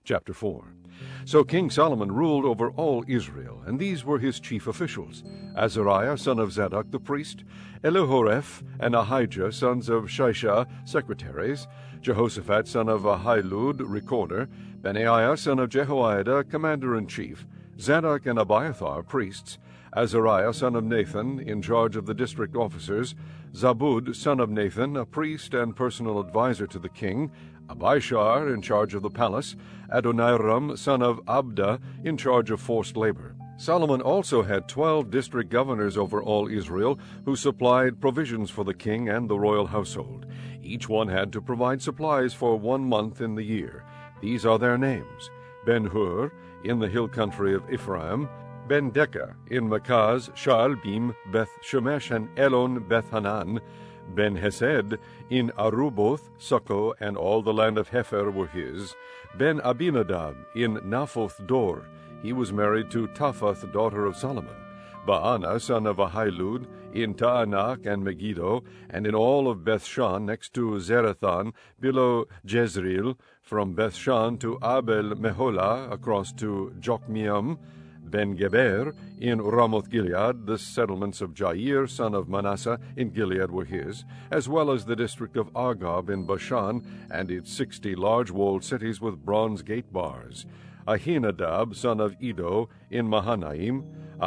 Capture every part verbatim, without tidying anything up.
Chapter four. So King Solomon ruled over all Israel, and these were his chief officials: Azariah son of Zadok the priest, Elihoreph and Ahijah sons of Shisha secretaries, Jehoshaphat son of Ahilud recorder, Benaiah son of Jehoiada commander-in-chief, Zadok and Abiathar priests, Azariah son of Nathan in charge of the district officers, Zabud son of Nathan a priest and personal advisor to the king, Abishar in charge of the palace, Adoniram son of Abda in charge of forced labor. Solomon also had twelve district governors over all Israel, who supplied provisions for the king and the royal household. Each one had to provide supplies for one month in the year. These are their names: Ben-Hur in the hill country of Ephraim, Ben-Dekah in Makaz, Shaalbim, Beth-Shemesh, and Elon Beth-Hanan. Ben-Hesed in Aruboth, Succo, and all the land of Hepher were his. Ben-Abinadab in Naphoth Dor. He was married to Taphath, daughter of Solomon. Baana, son of Ahilud, in Taanach and Megiddo, and in all of Bethshan, next to Zerathan, below Jezreel, from Bethshan to Abel Meholah, across to Jokmeam. Ben-Geber in Ramoth-Gilead. The settlements of Jair, son of Manasseh, in Gilead were his, as well as the district of Argob in Bashan, and its sixty large walled cities with bronze gate bars. Ahinadab, son of Edo, in Mahanaim.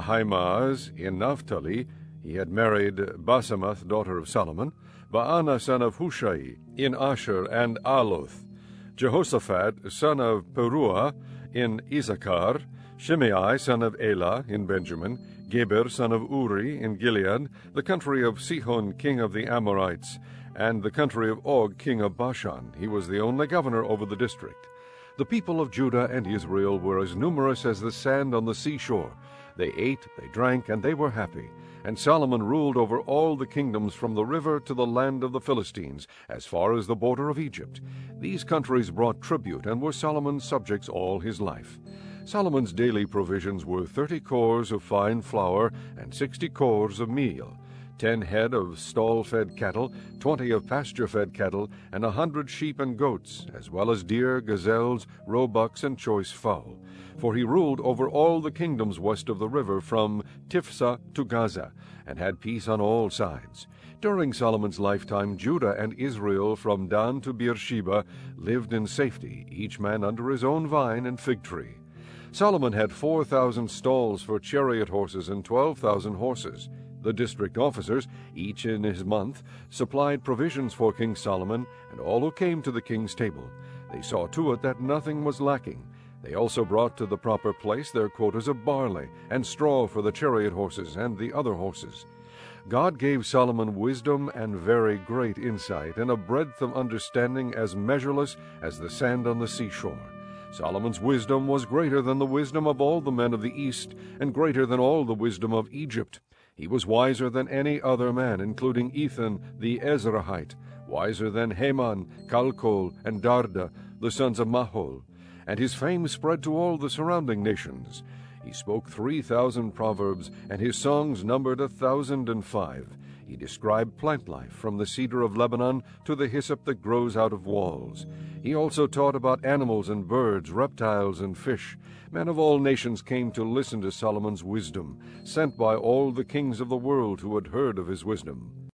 Ahimaaz in Naphtali. He had married Basemath, daughter of Solomon. Baana, son of Hushai, in Asher and Aloth. Jehoshaphat, son of Peruah, in Issachar. Shimei, son of Elah, in Benjamin. Geber, son of Uri, in Gilead, the country of Sihon, king of the Amorites, and the country of Og, king of Bashan. He was the only governor over the district. The people of Judah and Israel were as numerous as the sand on the seashore. They ate, they drank, and they were happy. And Solomon ruled over all the kingdoms from the river to the land of the Philistines, as far as the border of Egypt. These countries brought tribute and were Solomon's subjects all his life. Solomon's daily provisions were thirty cors of fine flour and sixty cors of meal, ten head of stall-fed cattle, twenty of pasture-fed cattle, and a hundred sheep and goats, as well as deer, gazelles, roebucks, and choice fowl. For he ruled over all the kingdoms west of the river, from Tiphsah to Gaza, and had peace on all sides. During Solomon's lifetime, Judah and Israel, from Dan to Beersheba, lived in safety, each man under his own vine and fig tree. Solomon had four thousand stalls for chariot horses and twelve thousand horses. The district officers, each in his month, supplied provisions for King Solomon and all who came to the king's table. They saw to it that nothing was lacking. They also brought to the proper place their quotas of barley and straw for the chariot horses and the other horses. God gave Solomon wisdom and very great insight, and a breadth of understanding as measureless as the sand on the seashore. Solomon's wisdom was greater than the wisdom of all the men of the East, and greater than all the wisdom of Egypt. He was wiser than any other man, including Ethan the Ezrahite, wiser than Heman, Calcol, and Darda, the sons of Mahol. And his fame spread to all the surrounding nations. He spoke three thousand proverbs, and his songs numbered a thousand and five. He described plant life, from the cedar of Lebanon to the hyssop that grows out of walls. He also taught about animals and birds, reptiles and fish. Men of all nations came to listen to Solomon's wisdom, sent by all the kings of the world who had heard of his wisdom.